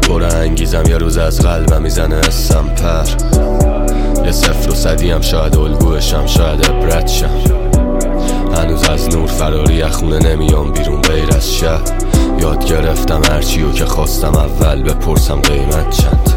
پر انگیزم یه روز از قلبم میزنه اسم پر. یه 0 و 100 هم شاید الگوشم، شاید عبرت شم. هنوز از نور فراری خونه نمیام بیرون غیر از شب. یاد گرفتم هرچیو که خواستم اول بپرسم قیمت چند.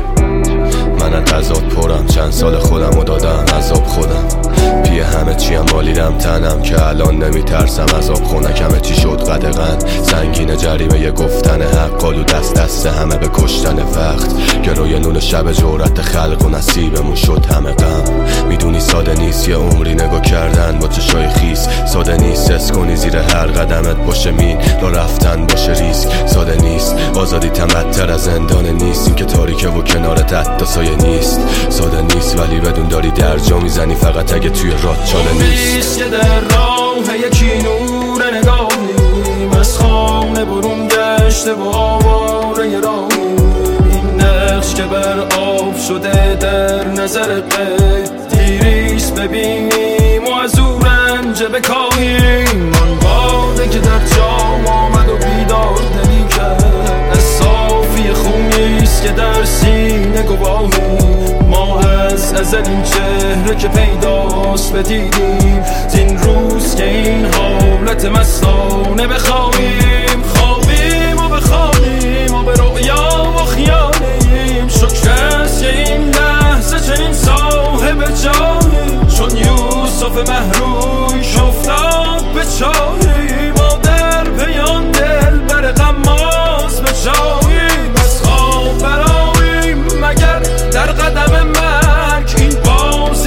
من از تضاد پرم، چند سال خودمو دادم عذاب خودم. پی همه چیم مالیدم تنم که الان نمیترسم عذاب خونکمه چی شد قدغن. سنگین جریمه یه گفتن حق، قالو دست همه به کشتن وقت. گروی نون شب جورت خلق و نصیبمون شد همه غم. میدونی ساده نیست یه عمری نگاه کردن با چشای خیس. ساده نیست حس کنی زیر هر قدمت باشه مین، را رفتن باشه ریسک. ساده نیست آزادی تمتر از زندان نیست، این که تاریکه و کنارت حتی سایه نیست. ساده نیست ولی بدون داری درجا میزنی فقط اگه توی راه چاله نیست. که در راه یکی نور نگاهیم، از خانه برون گشته و آواره راهیم. این نقش که بر آب شده در نظر غیب، دیریش ببینیم و از او رنج بکاهیم. آن باده که در جام آمد و بیدار دلی کرد، صافی خونیست که در سینه گواهیم. ما از ازل این چهره که پیداست بدیدیم، زین روز که این حالت مستانه بخواهیم. خوابیم و بخوابیم و به رؤیا و خیالیم. شکر است که این لحظه چنین صاحب جاییم، چون یوسف محروش افتاد به چاهی. ما در پیان دل بر غماز به جاییم. از خواب براییم مگر در قدم مرگ، این بازی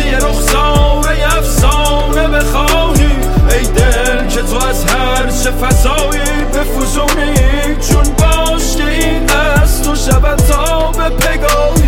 رخساره افسانه بخواهی. ای دل که تو از هر چه فضایی بفزونی، چون باش که این از تو شب تا به پگاهی.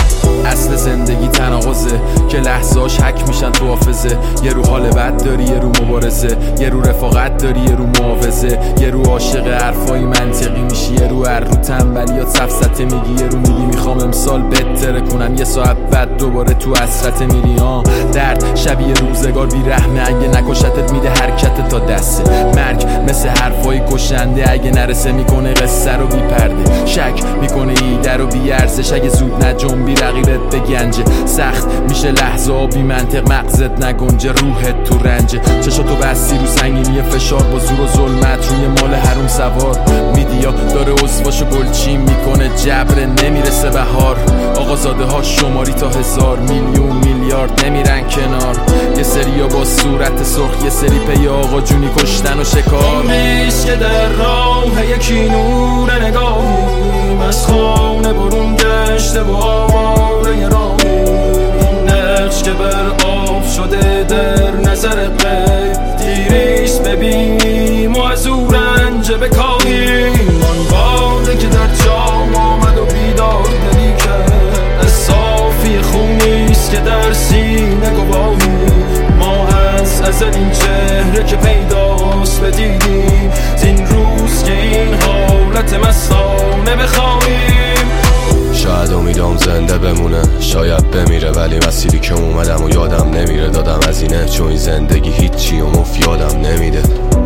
اصل زندگی تناقضه که لحظاش حک میشن تو حافظه. یه رو حال بد داری، یه رو مبارزه، یه رو رفاقت داری، یه رو محافظه. یه رو عاشق حرفای منطقی میشی، یه رو هر رو تنبلی یا سفسطه میگی. یه رو میگی میخوام امسال بهتره کنم، یه ساعت بعد دوباره تو حسرت میری. درد شبیه روزگار بی رحمه، اگه نکشتت میده حرکت تا دسته. مرگ مثل حرفای کشنده، اگه نرسه میکنه قصه رو بی پرده. شک میکنه ایده رو بی ارزش، اگه زود نجنبی رقیبت به گنجه. سخت میشه لحظه ها بی منطق، مغزت نگنجه روحت تو رنجه. چشاتو بستی رو سنگینی فشار، با زور و ظلمت روی مال حروم سوار. میدیا داره عضواشو گلچین میکنه، جبر نمیرسه بهار. آقازاده ها شماری تا 1000 میلیون میلیارد نمیرن کنار. یه سری با صورت سرخ، یه سری پی آقا جونی کشتن و شکار. نیست که در راه یکی نور نگاهیم، از خانه برون گشته و آواره راهیم. این نقش که بر آب شده در نظر غیب، دیریش ببینیم و از او رنج بکاهیم. آن باده که در جام آمد و بیدار دلی کرد، صافی خونیست که در سینه گواهیم. ما از ازل این چهره که پیداست بدیدیم، زین روز که این حالت مستانه بخواهیم. شاید امیدام زنده بمونه، شاید بمیره، ولی مسیری که اومدم و یادم نمیره. دادم از اینه چون این زندگی هیچی و مفیادم نمیده.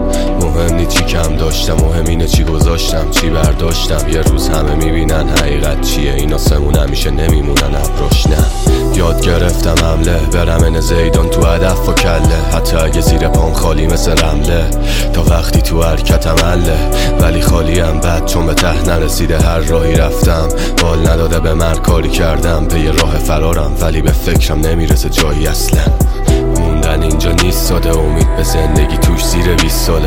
مهم نی چی کم داشتم، مهم اینه چی گذاشتم، چی برداشتم. یه روز همه میبینن حقیقت چیه، این آسمون همیشه نمیمونن ابراش. نه یاد گرفتم حمله برمن زیدان تو هدف و کله، حتی اگه زیر پام خالی مثل رمله. تا وقتی تو حرکتم عله، ولی خالیم بد چون به ته نرسیده. هر راهی رفتم بال نداده به من، کاری کردم به یه راه فرارم، ولی به فکرم نمیرسه جایی اصلا. موندن اینجا نیست ساده، امید به زندگی توش زیر 20 ساله.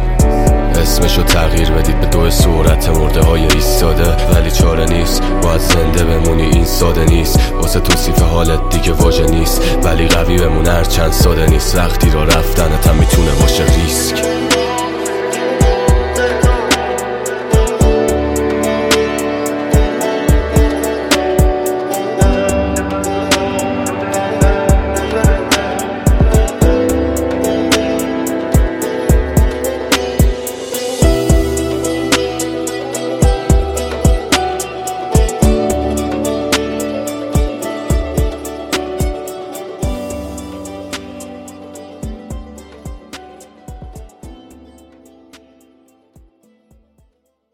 اسمشو تغییر بدید به 2 صورت مرده های ایستاده، ولی چاره نیست باید زنده بمونی، این ساده نیست. واسه توصیف حالت دیگه واژه نیست، ولی قوی بمون هر چند ساده نیست. وقتی را رفتنت هم میتونه باشه ریسک.